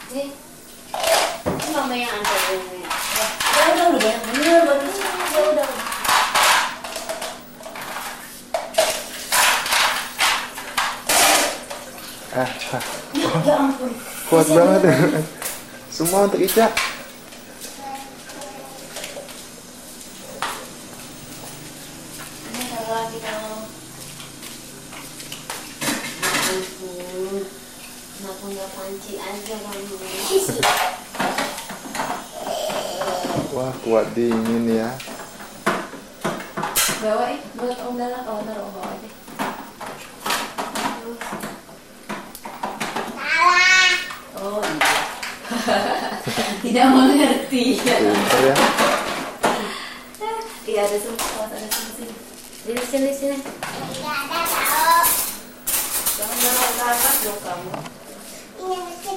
Nih, ini mama yang antar ini. Udah banyak bener, bagus. Udah. Ya ampun. Kuat banget ya. Semua untuk Ica. Ini kalau lagi kalau ampun, nggak punya panci aja kamu. Wah, kuat dingin ya. Bawa buat Om Dala kalau taruh bawa deh. Oh iya. Tidak mengerti. Pintar ya. Iya ada semua, ada sini. Di sini. Tidak ada tahu. Jangan taruh ke atas dong kamu. Ini yang kecil.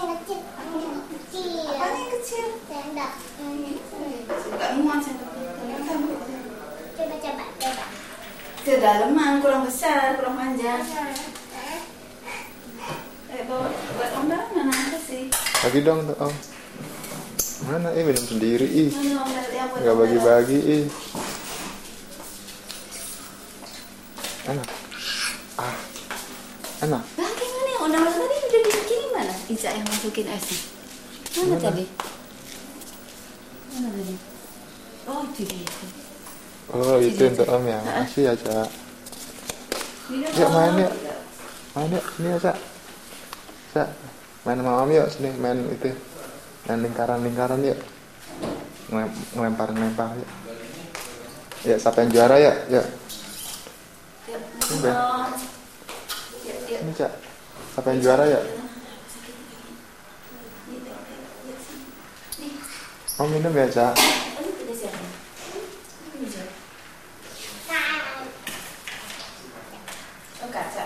Apa yang kecil? Sendok. Enggak muat sendoknya. Coba. Kedalaman, kurang besar, kurang panjang. Bawa buat Om Dala mana ada sih? Bagi dong tuh Om. Mana minum sendiri Mana Om Dala yang buat Nggak Om Dala? bagi-bagi Enak. Enak. Bagaimana yang Om Dala tadi udah dibikinin mana? Ica yang masukin esnya. Mana tadi? Mana tadi? Oh itu dia. Oh itu untuk Om ya. Makasih ya Cak. Yuk main yuk. Main yuk sini ya Cak. Cak, main sama Om yuk sini, main itu. Main lingkaran yuk. Ngelempar yuk. Ya, siapa yang juara ya? Yuk. Ini Cak. Siapa yang juara ya? Om minum ya Cak. Kaca.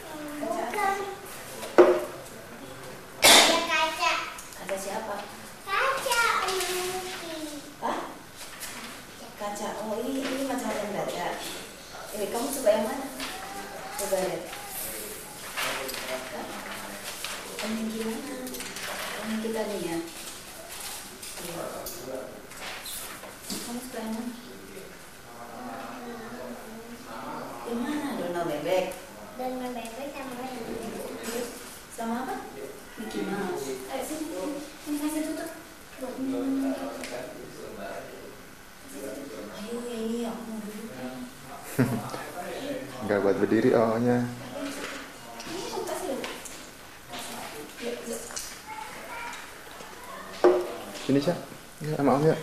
Kaca siapa? Hah? Kaca. Oh ini macam-macam kaca. Kamu suka yang mana? Coba lihat. Yang gimana? Yang kita lihat. Kamu suka yang mana? Yang mana? Donald bebek. Dengan bebek sama yang Sama apa? Mickey Mouse. Ayo sini. Ini kasih tutup. Ayo ini aku mau duduk. Nggak buat berdiri O-nya. Sini Cak. Ya, sama Om yuk.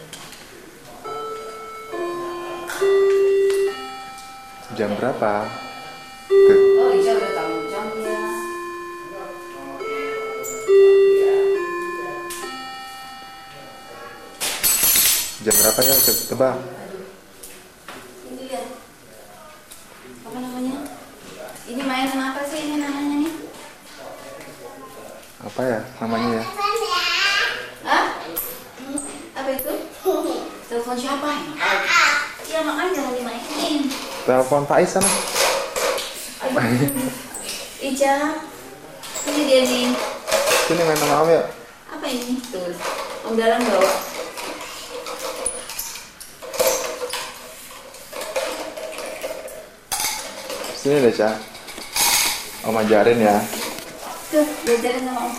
Jam berapa? Oh Ica udah tahu jam ya. Jam berapa ya? Tebak. Ini lihat. Apa namanya? Ini mainan apa sih ini namanya nih? Apa ya namanya ya? Hah? Apa itu? Telepon siapa? Ya makanya jangan dimainin. Telepon Faiz sana. Ica, ini dia nih. Sini main sama Om yuk. Apa ini? Tuh, Om Dalang bawa. Sini deh Cak. Om ajarin ya. Tuh, belajarin sama Om.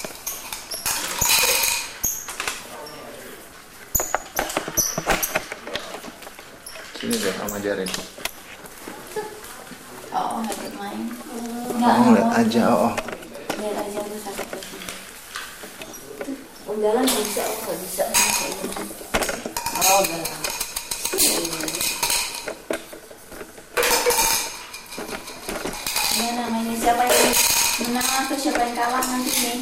Sini deh Om ajarin. Oh, nggak ikut main. Mau lihat aja Oh. Lihat aja udah sakit lagi. Om Dalang bisa, nggak bisa. Oh, Dalang. Ini namanya siapa yang menang atau siapa yang kalah nanti nih?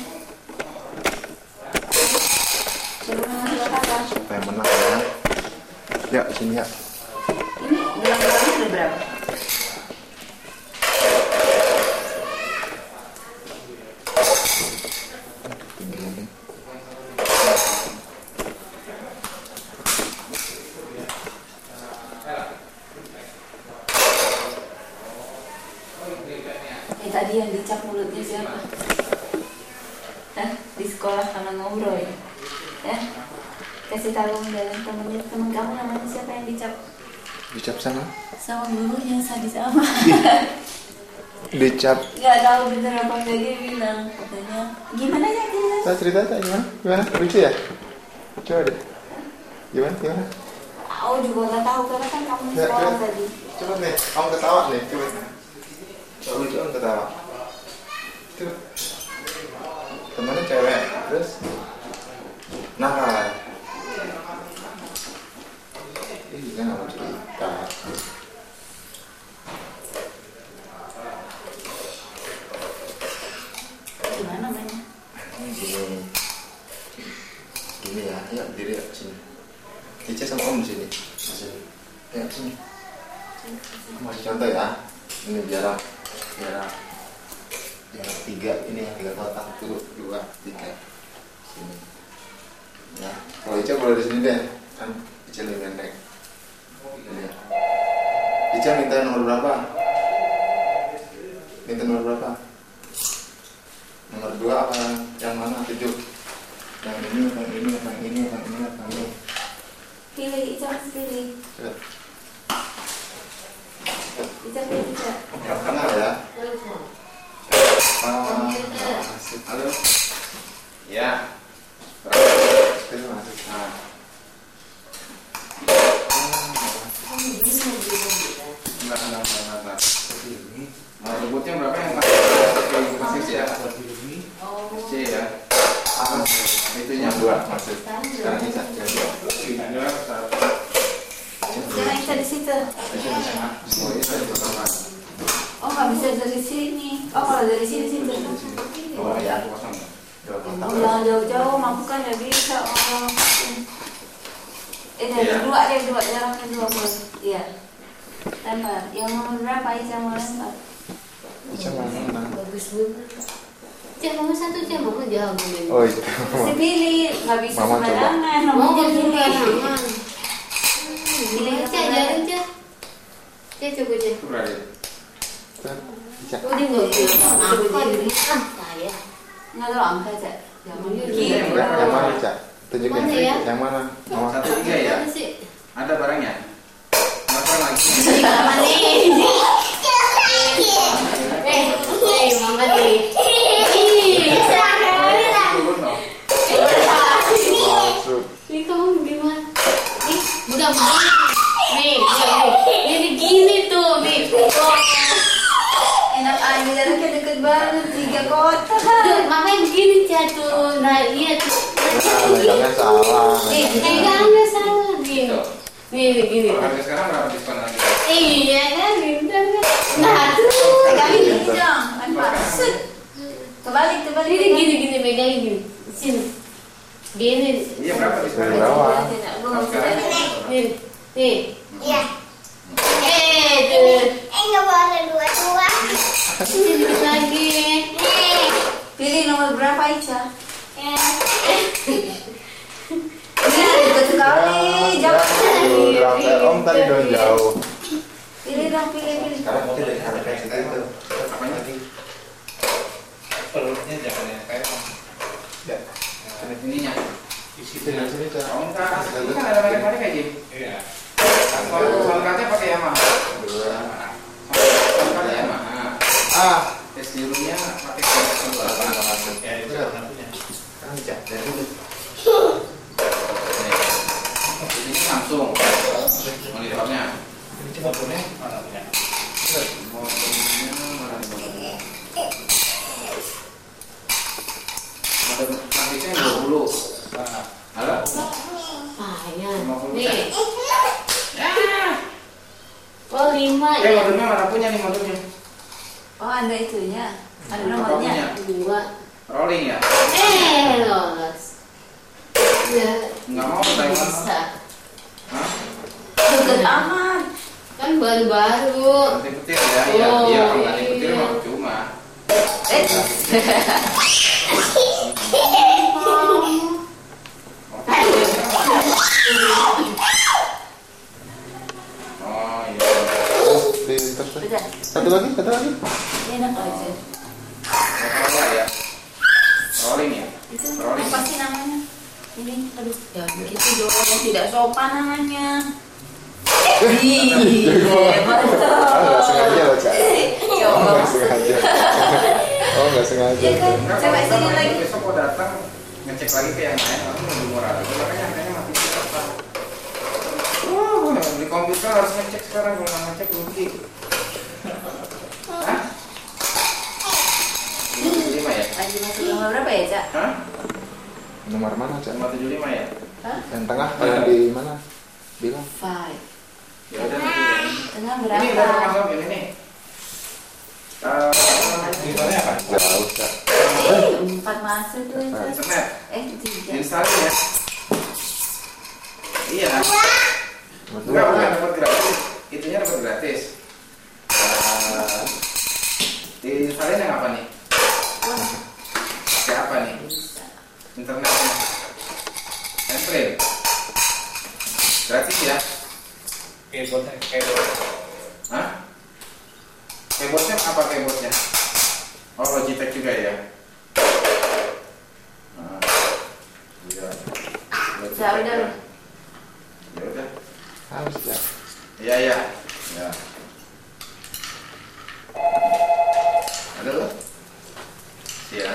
Siapa menang siapa kalah? Siapa yang menang ya? Ya sini ya. Ini gelang-gelangnya udah berapa? Tadi yang dicap mulutnya siapa? Hah? di sekolah sama ngobrol ya. Ya. Kasih tahu dalam temen kamu namanya siapa yang dicap? Dicap sama Gurunya sadis sama. dicap. Nggak tahu bener apa enggak, dia bilang katanya gimana ya gimana? Saya cerita aja gimana lucu ya, coba deh gimana Aku juga nggak tahu karena kan kamu di Ya, sekolah ya. tadi. Coba nih kamu ketawa nih, coba lucu kamu ketawa. Coba temennya cewek terus nakal. Ih kan mau cerita. Gimana namanya? Gini ya, ayo berdiri ya sini. Ica sama om di sini. Ayo sini. Masih contoh ya. Ini jarak 3 ini ya, 3 kotak, 1, 2, 3. Sini. Ya, kalau Ica boleh di sini deh. Kan Ica lebih pendek. Ini ya. Ica minta nomor berapa? Minta nomor berapa? Nomor 2 apa yang mana? 7. Yang ini. Pilih, Ica harus pilih. Coba. Ica pilih, Ica. Yang tengah ya. Asik. Halo. Ya. Terima kasih. Nah. Mau rebutnya berapa yang masih ya? C ya. Itunya 2 maksud. Sekarang Ica. Jangan Ica di situ. Oh nggak bisa dari sini. Oh kalau dari sini situ. Oh ya. 2 kotak. Jangan jauh-jauh, mampu kan nggak bisa. Oh. Dari Iya. 2 deh, 2 jaraknya 2 pun. Iya. Lempar. Yang nomor berapa Ica mau lempar? Ica mana? Bagus banget. Cek mama satu, cek mama jago nih. Oh iya. Mesti pilih, nggak bisa Mama coba. sembarangan. Mau Nomornya jadi pilih. sembarangan. Pilih cek jaring cek. Cek coba cek. Berapa? Ica. Oh dia nggak bisa. Apa ini? Saya. Nggak tahu angka Cak. Jangan Iya, kiri. Yang mana Ica? Tunjukin. Mana ya? Yang mana? Mama. 1, 3 ya. Apa sih? Ada barangnya? Berapa lagi? Mama nih. Mama nih. Turun dong. Masuk. Ini kamu gimana? Nih, budak nih. Nih gini tuh, nih. Enak aja, jaraknya deket banget, 3 kotak. Mama yang gini jatuh. Nah, iya tuh. Megangnya salah. Pegangnya salah nih. Nih gini. Kalau harga sekarang berapa diskon lagi? Iya kan, gitu. Nah, tuh. Pegangin gini dong, lempar. Set. Kebalik. Ini gini, pegangin gini. Sini. Gini. Iya berapa diskon? Dari bawah. Gue nggak bisa lihat. Nih. Nih. Iya. Tuh. Nggak boleh dua-dua. Sini dikit lagi. Pilih nomor berapa Ica? Eh, Ini deket sekali, jauh. Bilang kayak om tadi dong jauh. Pilih dong, pilih. Sekarang itu dari harga situ itu. Apanya? Pelutnya jangan yang kayak Ya. Ininya. Sini sini Cak. Oh enggak, ini kan ada merek-merek kayak gini. iya. Soundcardnya pakai Yamaha. 2. Soundcardnya Yamaha. Ah. Tes birunya pakai Yamaha. Ya itu salah satunya. Sekarang Cak dari dulu. Ini Samsung. Monitornya. Ini cuma punya. Mana punya? Motornya mana nih? Ada transisnya 20. Mana? Halo? Payah. 50. Nih. Ya. Oh 5 ya. Motornya mana punya nih motornya? Oh ada itunya, ada Apa nomornya. punya? 2. Rolling ya? Lolos. Ya. Enggak mau Taiwan. Bisa. Hah? Deket amat. Kan baru-baru. Nanti petir ya? Iya, Oh, iya kalau nanti iya. petir mah percuma. Oh iya. Di terus. Udah, Satu lagi. enak aja. Motor apa ya? Rolling ya? Itu apa sih namanya? Ini, aduh, ya begitu dong, tidak sopan namanya. Nggak sengaja loh, Cak. Ya Oh, Allah. nggak sengaja. Oh, nggak sengaja. Ya kan, Nah, coba kalau sini kita lagi. besok mau datang ngecek lagi ke yang lain, langsung lebih murah lagi. Makanya angkanya mati apa? Di komputer harus ngecek sekarang, kalau nggak ngecek rugi. Hah? 75 ya? Lagi masuk nomor berapa ya, Cak? Hah? Nomor mana, Cak? Nomor 75 ya? Hah? Yang tengah yang di mana? Bilang. 5. Ya udah nanti ya. Tengah Ini udah berapa? termasuk ini nih. Ini apa? Jauh, Cak. 4 masuk tuh, Cak. Internet. 3. Install ya. Iya. Berdua, Enggak, bukan Cak. dapat gratis. Itunya dapat gratis. Diinstalin yang apa nih? Kayak apa nih? Internetnya. Entry. Gratis ya? Keyboard. Hah? Keyboardnya apa keyboardnya? Oh, Logitech juga ya? Nah, iya. Cak, udah. Ya udah. Harus, Cak. Iya, iya. Ya. Ada lo? Iya.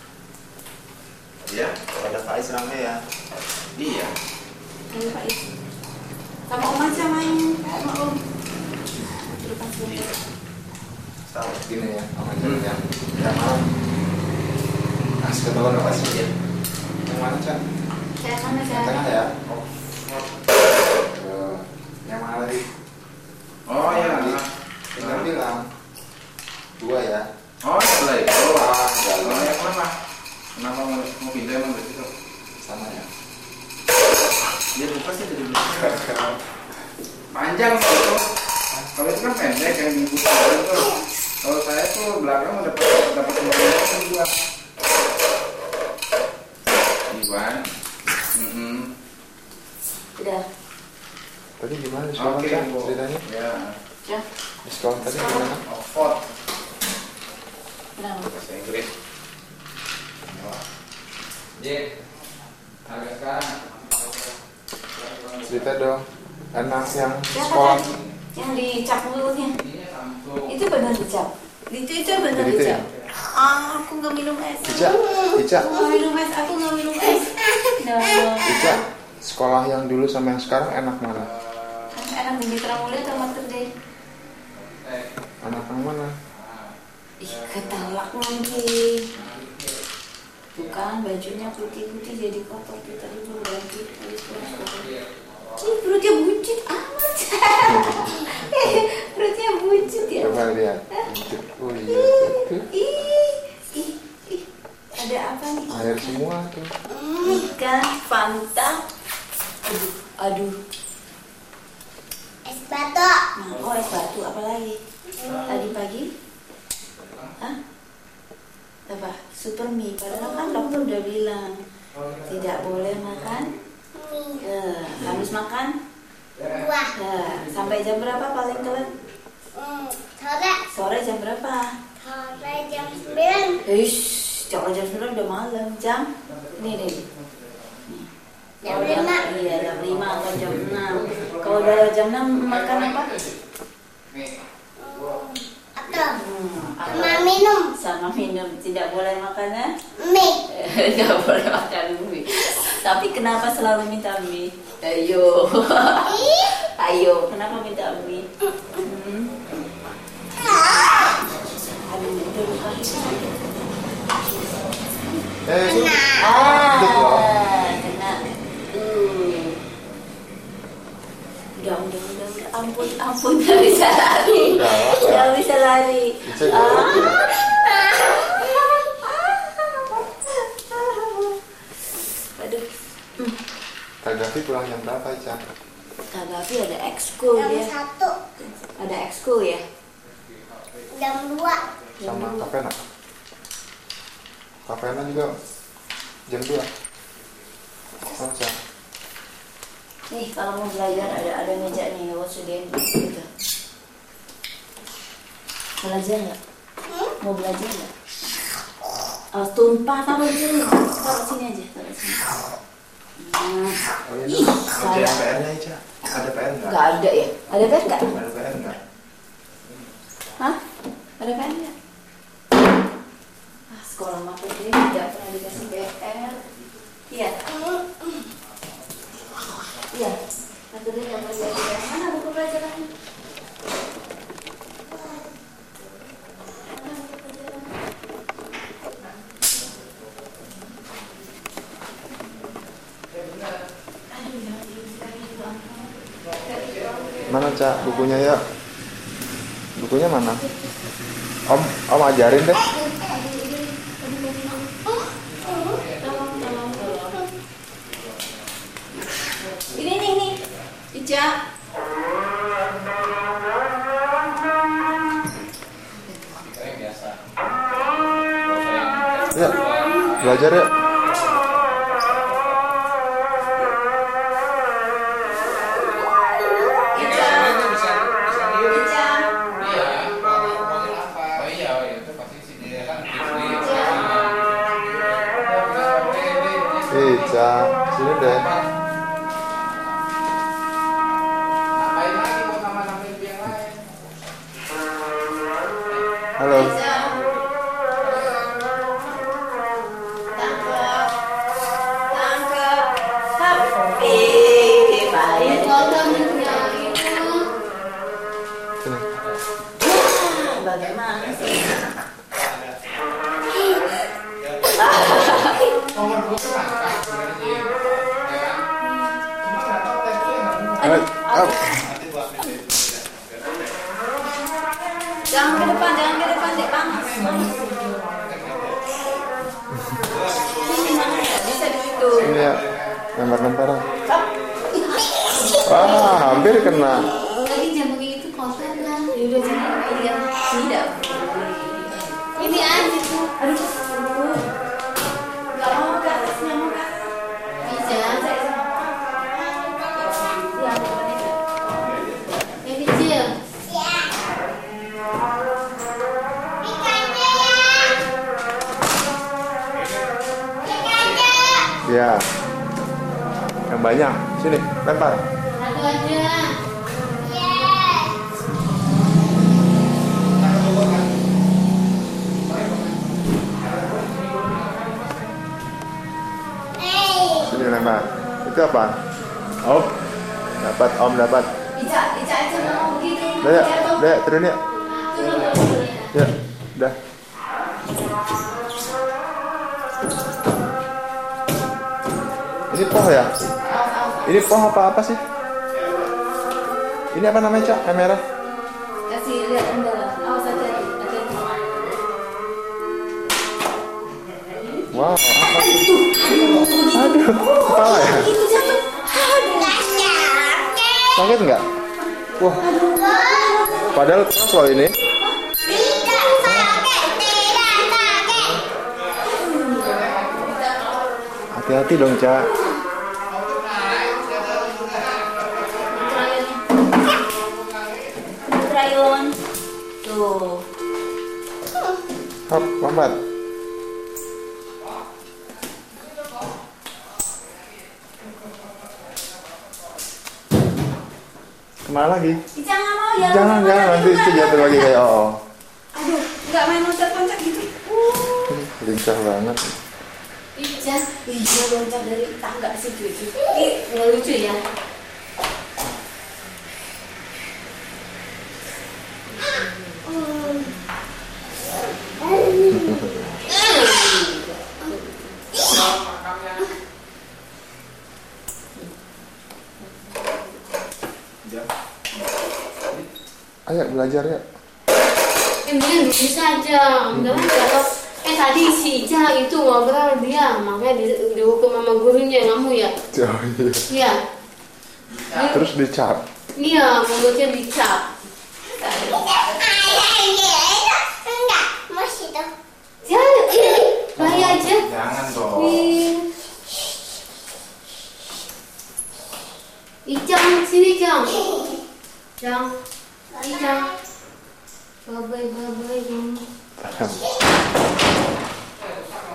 Iya. Ada Faiz rame ya. Iya. Ayo, Pak Is. Sama Om aja main. Sama Om. Lepas dulu. Tahu gini ya, sama jalannya. Yang mana? As ketahuan apa sih ya? Yang mana, Cak? Cak, mana, Yang Cak? tengah ya? Yang mana tadi? Oh ya. Tinggal bilang 2 ya. Oh, sebelah itu. Ah, jalan. Oh, ya kenapa? Kenapa mau pindah emang dari situ? Sama ya. Dia lupa sih dari belakang. Panjang itu. Kalau itu kan pendek yang dibuka itu. Kalau saya tuh belakang dapat kembali dua. Iwan. Udah. Tadi gimana di sekolah, Oke, Cak? Bu. Ceritanya? Ya. Ya. Di sekolah tadi gimana? Oxford. Kenapa? Bahasa Inggris. J. Harga sekarang. Cerita dong. Anak yang Siapa sekolah. tadi? Yang dicap mulutnya. Ini Samsung. Itu benar dicap. Itu benar Gitu ya? dicap. Ah, aku nggak minum es. Ica, Ica, Aku nggak minum es. Aku nggak minum es. No. Ica. Sekolah yang dulu sama yang sekarang enak mana? Enak di Mitra Mulia atau Mater Dei? Enak yang mana? Ih, ketalak nanti. Bukan, bajunya putih-putih jadi kotor. Kita dulu ganti. Habis pulang kotor. Ih, perutnya buncit amat. Perutnya buncit ya. Coba lihat. Oh iya, itu Ih. Ada apa nih? air semua tuh. Ikan, Fanta. Aduh. Es batu. Nah, oh es batu apa lagi? Tadi pagi? Hah? Apa? Super mie. Padahal kan dokter udah bilang tidak boleh makan. Habis makan? Dua. Sampai jam berapa paling telat? Sore. Sore jam berapa? Sore jam 9. Kalau jam 9 udah malam. Jam? Nih. Jam Kalau 5. Iya, jam 5 atau jam 6. Kalau udah jam 6 makan apa? Atau Apa? sama minum Sama minum. Tidak boleh makan ya? mie. Tidak boleh makan mie. Tapi kenapa selalu minta mie? Ayo. Ayo, kenapa minta mie? Aduh, udah lupa. Dikit loh. Kena. Udah. Ampun, gak bisa lari. Gak bisa lari. Ica jawab ya. Aduh. Kak Gavi pulang jam berapa, Ica? Kak Gavi ada ekskul Jam dia. 1. Ada ekskul ya? Jam 2. Sama Kapena. Kapena juga jam 2. Oh, Ica. Nih kalau mau belajar ada meja nih, sediain gitu. Belajar nggak? Mau belajar nggak? Tumpah, taruh sini aja, taruh sini. Oh, iya, Ih, kerjaan salah. PR-nya Ica. Ada PR nggak? Nggak ada ya? Ada PR nggak? Ada PR nggak? Hah? Ada PR nggak? Sekolah mah dia tidak pernah dikasih PR. Iya. Iya. Aku dia nggak pernah dikasih PR. Mana buku pelajarannya? Mana Cak bukunya ya? Bukunya mana? Om ajarin deh. Ini, Ica. Ya, belajar ya. Ica, sini deh. Ngapain lagi buat nama-namain yang lain? Halo. Tangkap. Happy. Baik. Fotonya itu. Sini. Bagaimana sih? Jangan ke depan, dek, panas. Sini mana ya? Bisa di situ. Sini ya. Lempar-lemparan. Wah, hampir kena. Tadi jam begitu kotor kan? Yaudah sini aja. Tidak. Ini aja tuh. Aduh. Gak mau ke atasnya, mau ke Bisa. Yang kecil. Ya. Yang banyak. Sini, lempar. Satu aja. Sini lempar. Itu apa? Om. Dapat, Om dapat. Ica mau begitu. Dek, turun ya. Ya, udah. Ini poh ya? Ini poh apa sih? Ini apa namanya, Cak? Yang merah? Kasih lihat dalam. Awas hati-hati. Wow, apa itu? Aduh, kepala ya? Itu jatuh. Sakit nggak? Wah, padahal keras loh ini. Hati-hati dong, Cak. Crayon. Tuh. Hop, lompat. Kemana lagi? Ica nggak mau ya. Jangan, nanti itu jatuh lagi kayak Aduh, nggak main loncat-loncat gitu. lincah banget. Ica. Ica loncat dari tangga situ itu. Ih, nggak lucu ya? Ayo belajar ya. Mendingan bisa aja. Enggak kalau tadi si Ica itu ngobrol dia, makanya dihukum sama gurunya kamu ya. Oh, iya. Iya. Terus dicap. Iya, mulutnya dicap. Jangan, bahaya aja. Jangan dong. Icang, sini Cang. Cang, Icang. Bye-bye.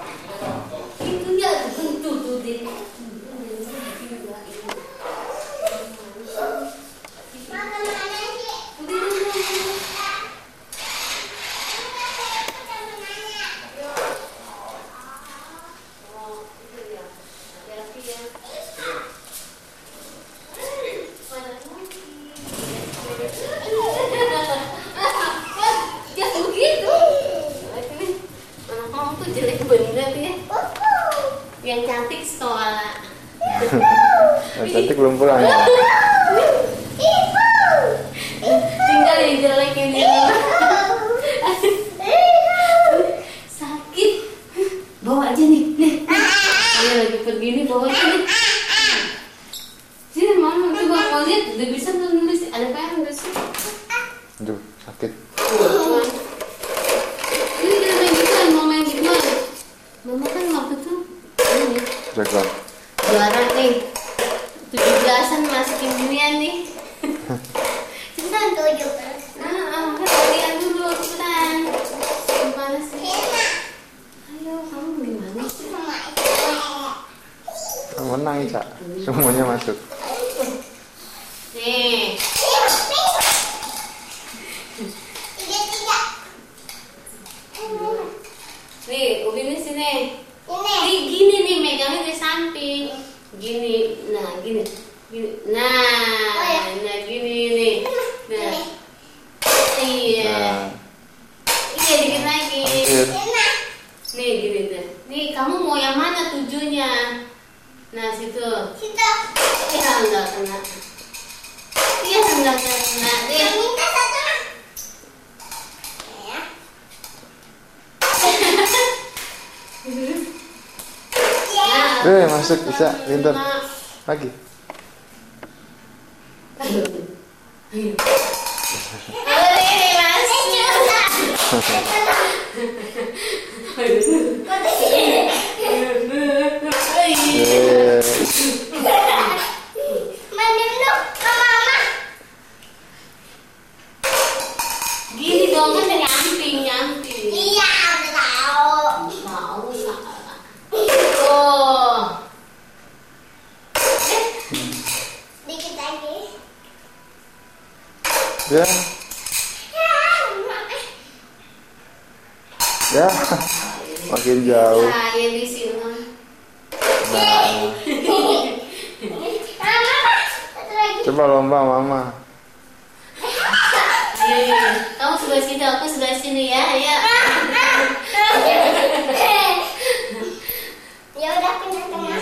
Jangan begitu. Anak kamu tuh jelek bener ya. Yang cantik sekolah. Yang cantik belum pulang ya. Tinggal yang jelek ini. Sakit. Bawa aja nih. Ayo lagi pergi nih, bawa aja nih. Sini mama coba mau lihat, udah bisa nulis. Ada PR nulis. Aduh, sakit. Ini dia main gituan, mau main gituan. Mama kan waktu itu ini Jaga. juara nih. 17-an masukin dunia nih. Cepetan tuh juga. Latihan dulu, cepetan. Gimana sih? Ayo, kamu gimana sih? Menang Ica. Semuanya masuk. Nih. Nih, Ubi ini sini. Nih, gini nih, megangnya di samping. Gini, nah gini. Gini. Nah, gini nih. Nah. Iya. Iya, dikit lagi. Hampir. Nih, gini deh. Nih, kamu mau yang mana tujuannya? Nah, situ. Iya, enggak kena. Iya, enggak kena. Nih. Masuk Ica, pintar. Lagi. Ayo, ini gini dong kan nyamping. Iya, udah tahu. Tahu salah. Oh. Dikit lagi. Ya. Ya. Makin jauh. Nah, yang di sini. Nah. Coba lomba mama. Kamu sebelah sini, aku sebelah sini ya. Ayo. Ya udah pindah tengah.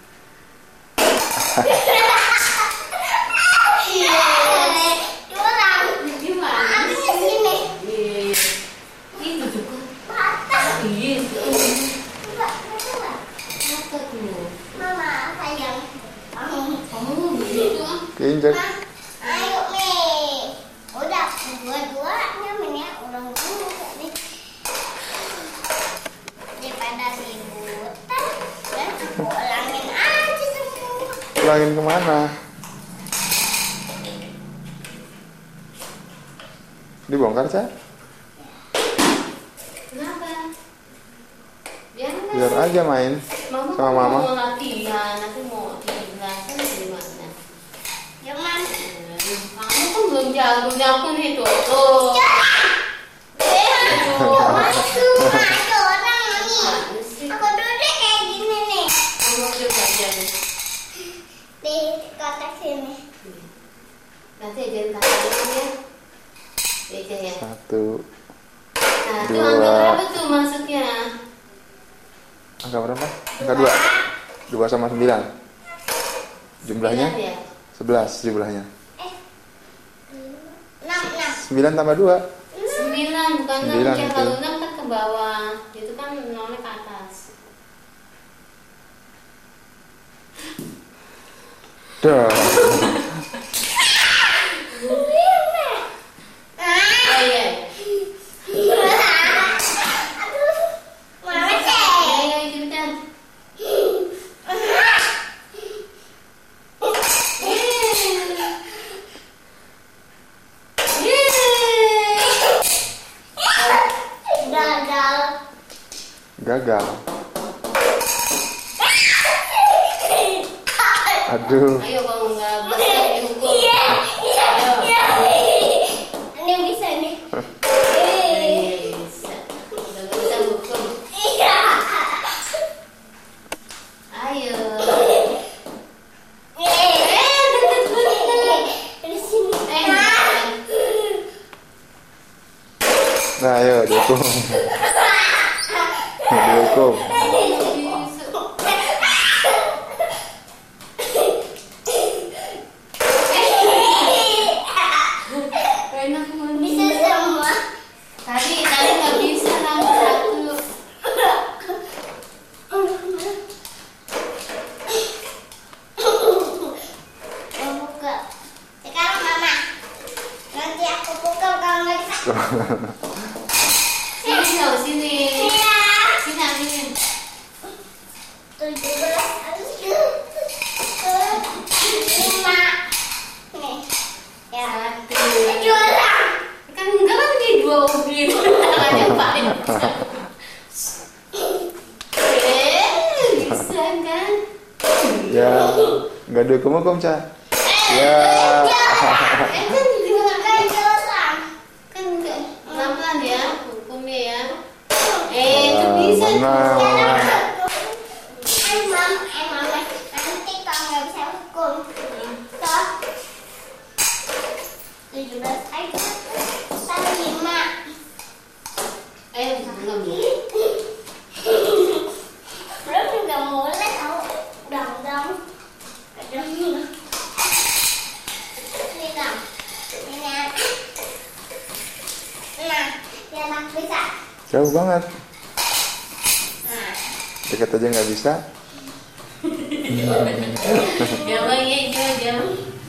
Curang. Gimana? Ambilnya sini. Itu juga. Patah. Iya. Enggak, Apa tuh? Mama sayang. Kamu begitu ah? Keinjak. Ayo nih. Udah dua-duanya ya ulang dulu tadi. Daripada ributan, dan ulangin aja semua. Pulangin kemana? Dibongkar, Ca? Kenapa? Biar aja main Mama sama mama. mau latihan, nanti mau dijelasin gimana? Jangan. Kamu kan belum jago nyapu nih tuh. Tuh. Masuk, ada orang nih. Mana sih? Aku duduk kayak gini nih. Kamu coba aja nih. Di kotak sini. Nanti ajarin kakak dulu ya. Baca ya. 1. Nah, itu Dua. angka berapa tuh masuknya? Angka berapa? Angka 2. 2 sama 9. Jumlahnya? 9 ya? 11 jumlahnya. 6. 9 tambah 2. 9 bukan 6 9 ya. itu. Kalau 6 kan ke bawah. Itu kan 0-nya ke atas. Dah. Oh iya. Mama sih. Ayo cepetan. Gagal. Gagal. Aduh. Ayo kalau nggak bisa dihukum. Ini bisa nih. Bisa. Udah bisa hukum. Iya. Ayo. Sini dong, sini. Sini ambilin. 17, 5. Nih. Ya. Juara. Kan enggak kan di 2 ubin. Yang paling bisa kan? Ya, nggak ada hukum Ca. Ya. Kan juga Kan juara. kan enggak pelan-pelan ya hukumnya ya. Itu bisa Mana? Mama, nanti kalau nggak bisa hukum. Toh. 17 aja. 5. Belum. Belum juga mulai tahu. Dong. Ini dong. Ini. Nah, dia nak bisa. Jauh banget. Nah. Dekat aja nggak bisa. Jangan ya, jangan.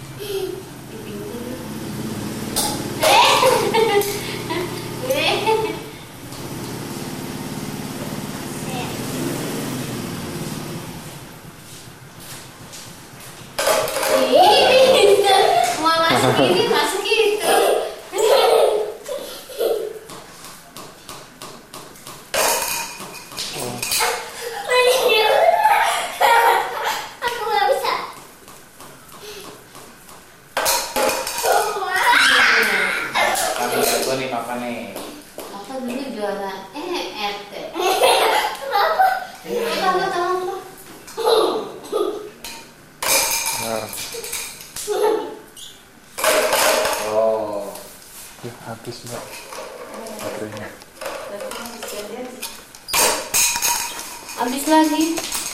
Mau masuk ini, masuk itu. Aku nggak bisa. Kami jago nih papa nih. Apa dulu juara? RT. Kenapa? Apa tahu? Nah, Oh. ya habis Mbak. Baterainya. Habis lagi.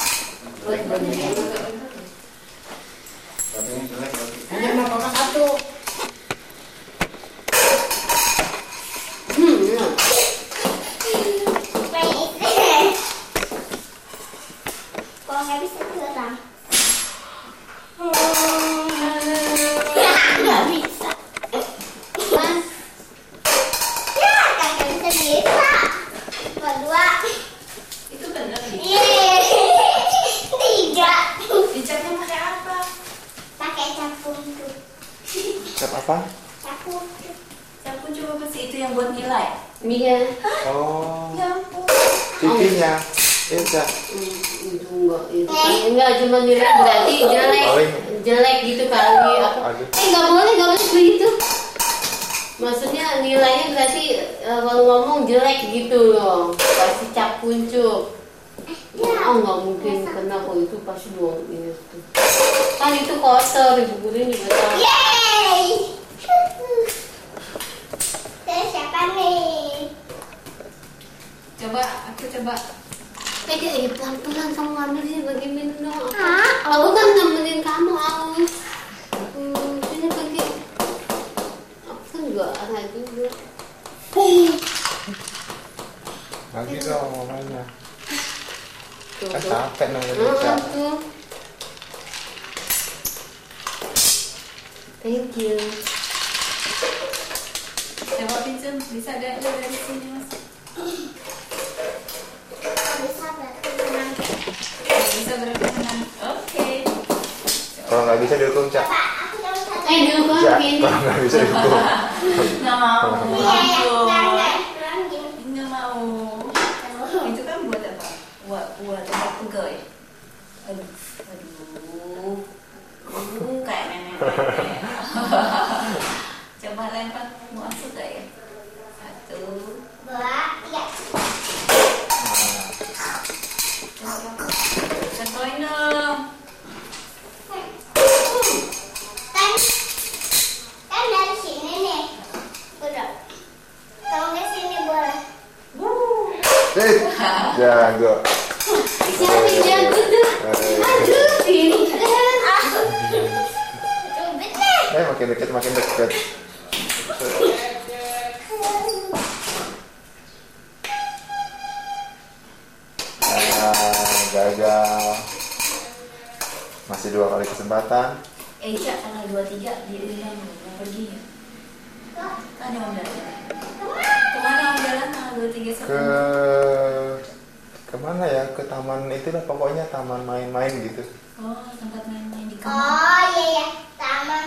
Tapi ini jelek lagi. Ada makanan satu. Kalau nggak bisa curang. Nggak bisa. Mas, Ya, kagak bisa. Kedua. Itu benar nih. Yeay. 3. Dicapnya pakai apa? Pakai cap untuk. Cap apa? Cap untuk. Aku coba pasti itu yang buat nilai. Mia. Oh, Ya ampun. pipinya. Ca. Itu enggak cuma nilai berarti jelek gitu kali apa. Aduh. Nggak boleh begitu. Maksudnya nilainya berarti kalau ngomong jelek gitu loh. Pasti cap kuncup. Nggak mungkin kena kok itu pasti dong itu. Kan itu kotor, ibu guru juga tahu. Yeay. Saya siapa nih? Coba, aku coba. Jadi pelan-pelan kamu ambil sih bagi minum dong. Hah? Aku kan nemenin kamu Aus. Sini pergi. Aku kan nggak ada juga. Lagi dong mamanya. Tuh, Kan tuh. capek nungguin Ca. Tuh. Thank you. Coba pinjam, bisa ada dari sini mas. Bisa berarti menang. Bisa berkenan. Oke. Kalau nggak bisa dihukum Ca. Pak, aku dapat satu. Dulu kan Ca, gini. kalau nggak bisa dihukum. Nggak mau. Iya, ya. Ampun. Kurang gini. Nggak mau. Itu kan buat apa? Buat tempat pegawai. Aduh. Kayak nenek. Coba lempar, mau masuk gak ya? 1, 2, 3. coba. Contohin dong. Kan dari sini nih. Udah. Kalau nggak sini boleh. Jago. Siapa yang jago tuh? Aduh, pintar. Cubit nih. Makin dekat. Gagal. Masih 2 kali kesempatan. Cak, tanggal 23 di Irlanda mau pergi ya? Ada yang 1, 2, 3 ke sebelum. kemana ya, ke taman itulah pokoknya, taman main-main gitu. Oh, tempat main-main di kamar. Oh iya, taman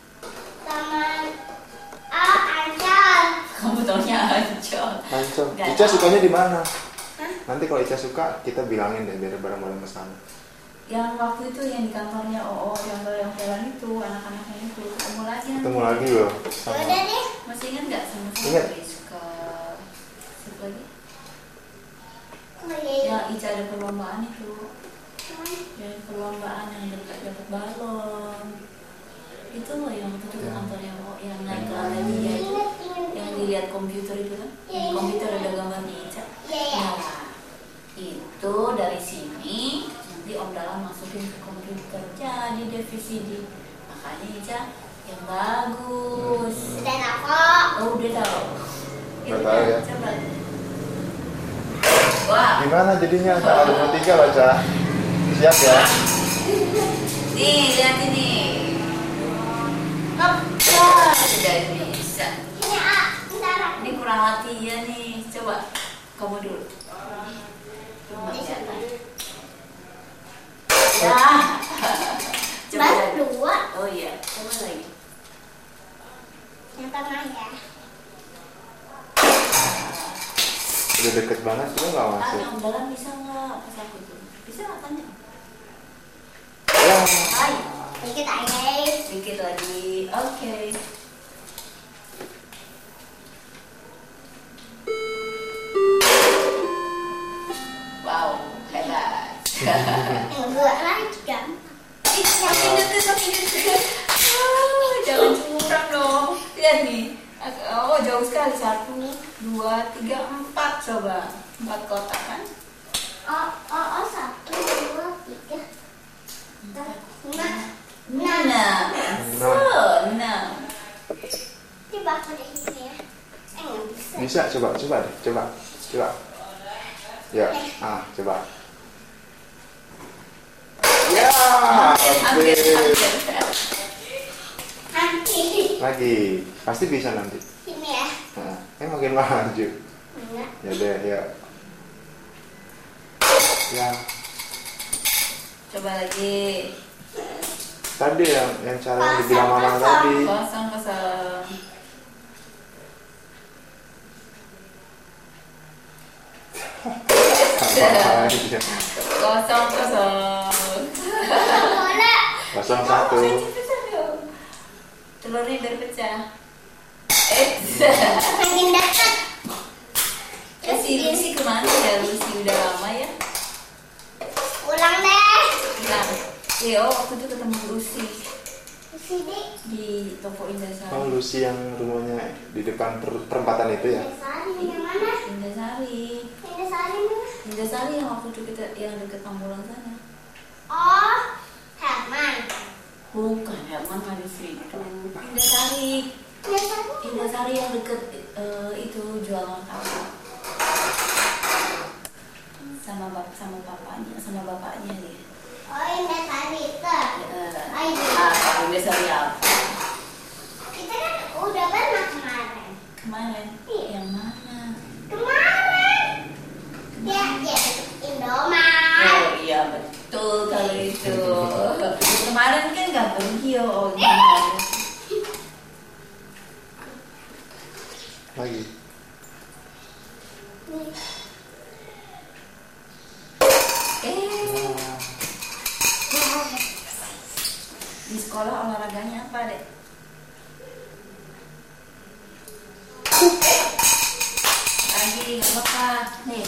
Ancol. Kamu taunya Ancol. Ancol. Nggak Ica tahu. sukanya di mana? Hah? Nanti kalau Ica suka kita bilangin deh biar bareng-bareng ke sana. Yang waktu itu yang di kantornya yang jalan itu, anak-anaknya itu ketemu lagi nanti. Ketemu lagi loh. Sama. Yaudah deh. Masih ingat nggak sama Ingat. suka siapa lagi? Oh iya. Yang Ica ada perlombaan itu. Yang perlombaan yang dapat balon. Itu loh yang waktu itu ke Ya. kantornya yang naik ke Alamia itu. Yang dilihat komputer itu kan? Di komputer ada gambarnya Ica. Iya. Nah, itu dari sini nanti Om Dalam masukin ke komputer jadi DVD. Makanya Ica yang bagus. Udah tahu. Oh, udah tahu. Udah tahu ya. Coba. Wah, Gimana jadinya? Ada nomor 3 loh, Ca. Siap ya? nih lihat ini. Wah, sudah bisa. Ini bentar. Ini kurang latihan nih. Coba kamu dulu. Coba kelihatan. Ya. Coba Baru lagi. 2. Oh iya, coba lagi. Yang tengah ya. Udah deket banget tuh nggak masuk. Tanya Om Dalam bisa nggak pas aku itu? Bisa nggak tanya? Ya. Hai. Dikit aja. Sedikit lagi. Oke. Wow, hebat. Yang 2 lagi kan. Makin deket. Jangan curang dong. Lihat nih. Oh, jauh sekali. 1, 2, 3, 4. Coba. 4 kotak kan? Oh, 1, 2, 3. 5. 6. Coba aku deh ini ya. Nggak bisa. Bisa, coba deh, coba. Ya, coba. Ya, Hampir. Nanti. lagi. Pasti bisa nanti. Ini ya. Nah, makin maju. Enggak. Ya deh, ya. Ya, Coba lagi. tadi yang cara yang dibilang mama tadi. 0. Apa aja. 0. Bola. 01. Telurnya biar pecah. Makin dekat. Si Lucy kemana ya? Lucy udah lama ya. Ulang deh. Nah, waktu itu ketemu Lucy Sini. di toko Indasari. Oh, Lucy yang rumahnya di depan perempatan itu ya? Sari yang mana? Indasari. Ini Sari mana? Indasari yang waktu itu kita yang deket ambulans sana. Oh, Herman. Bukan, Herman mah di situ. Indasari. Ini Sari. Indasari yang deket itu jual martabak. Sama bapaknya dia. Oh, ini Sari itu. Kalau Indasari apa? Kita kan udah pernah kemarin. Kemarin? Iya. Yang mana? Kemarin. Ya, Indomaret. Oh iya betul kalau itu. Kemarin kan nggak pergi ya. Oh gimana? Lagi. Di sekolah olahraganya apa dek? Lagi nggak apa-apa. Nih.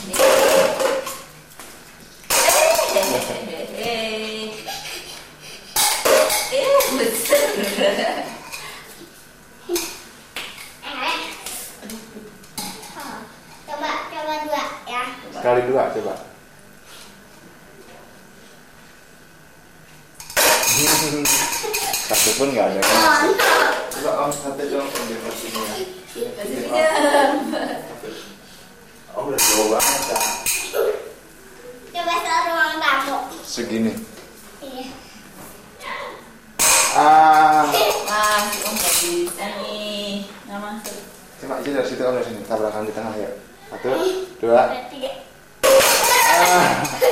Betul. Coba 2 ya. Sekali 2 coba. Satu pun nggak ada. Coba om satu dong di sini ya. Oh udah jauh banget Kak. Coba ke ruang tamu. Segini. Iya. Wah, si Om nggak bisa nih. Nggak masuk. Coba aja dari situ om dari sini. Tabrakan di tengah ya. 1, 2. 3. Ah.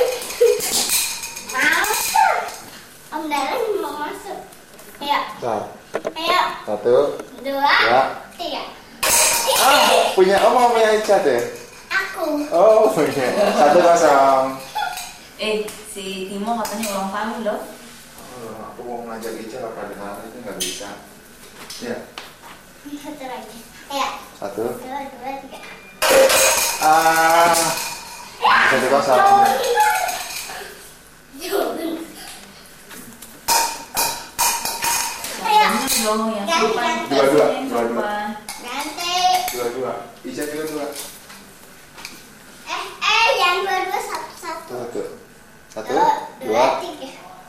Masuk. Om Dalan mau masuk. Ayo. Bentar. Ayo. 1, 2, 3. punya Om apa punya Ica deh? Aku. Oh, punya. 1-0. Si Timo katanya ulang tahun loh. Aku mau ngajak Ica pada hari itu nggak bisa. Ya. Satu lagi. Ayo. 1. 2, 3. 1-0. Ayo. Dong yang Ganti, sopan. ganti. Dua-dua. Yang sopan. Nanti. 2-2. Ica 2-2. Yang dua-dua satu-satu. 1, 2, 2. 3.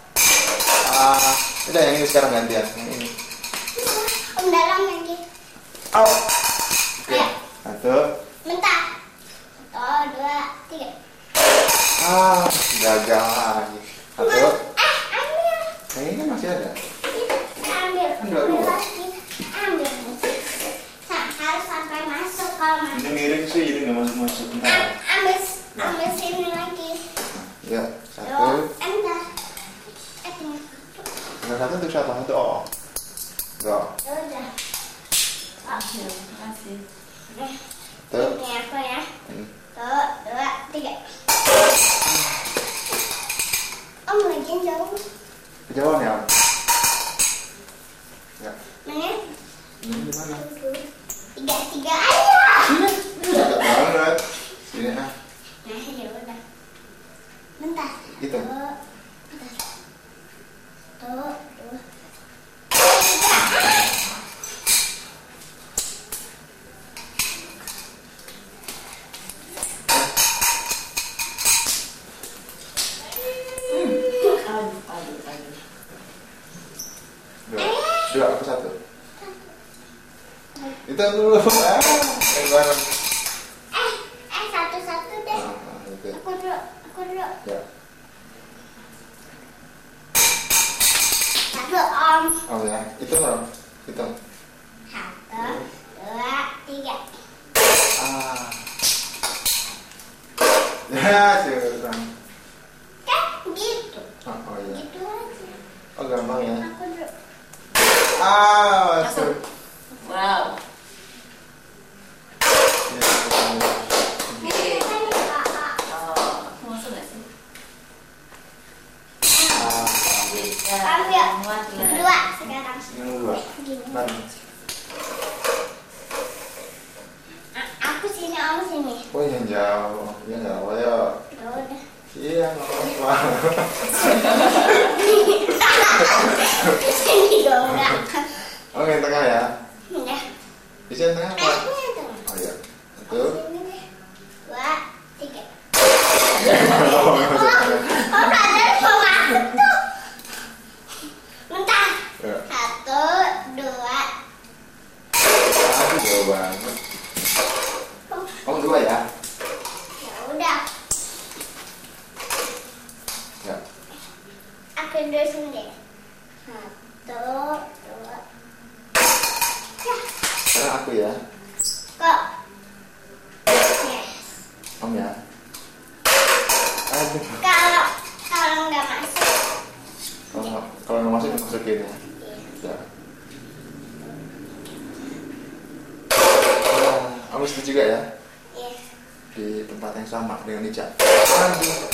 Udah yang ini sekarang gantian. Yang ini. Om Dalam lagi. Oke. 1. Bentar. 1, 2, 3. Gagal lagi. 1. Ambil. Yang ini masih ada. Ambil. Kan dua-dua. Ambil. Harus sampai masuk kalau masuk. Ini miring sih, jadi nggak masuk-masuk. Ambil sini lagi. Ya, 1. Entar. Tinggal 1 untuk siapa? Untuk O. Enggak. Udah. Terima kasih. Tuh. Ini aku ya. 1, 2, 3. Om lagi jauh. Kejauhan ya? Ya. Mana? Ini di mana? 3 ayo. Dekat banget. Sini ah. Nah, ya udah. Bentar. Gitu. 1, 2, 3. Dua, aku 1. Itu dulu. Yang bareng. Satu-satu deh. Itu. Aku dulu. Ya. 1 Om. Oh ya, hitung dong. Hitung. 1, 2, 3. Ya, curang. Kan gitu. Oh iya. Gitu aja. Oh gampang ya. Aku dulu. Masuk. Wow. Ya, Oke. Kan kakak. Aku masuk nggak sih? Bisa. Ambil. Muat lah. 2 sekarang. yang 2. Gini. Mana? Aku sini, Om sini. Oh yang jauh. Ya nggak apa ya. Ya udah. Iya nggak apa. Sini dong, enggak. Oh yang tengah ya. Udah. Bisa yang tengah apa? Aku yang tengah. Oh iya. 1. Sini deh. 2, 3. Oh, brother mau masuk tuh. Bentar. Ya. 1, 2. Aku jauh banget. Oh 2 ya. Ya udah. Ya. Aku dulu sendiri. 1, 2. Ya. Sekarang aku ya. Kok? Yes. Om ya. Aduh. Kalau nggak masuk. Kalau nggak masuk dimasukin ya. Ya. Om setuju juga ya. Yes. Di tempat yang sama dengan Ica. Aduh.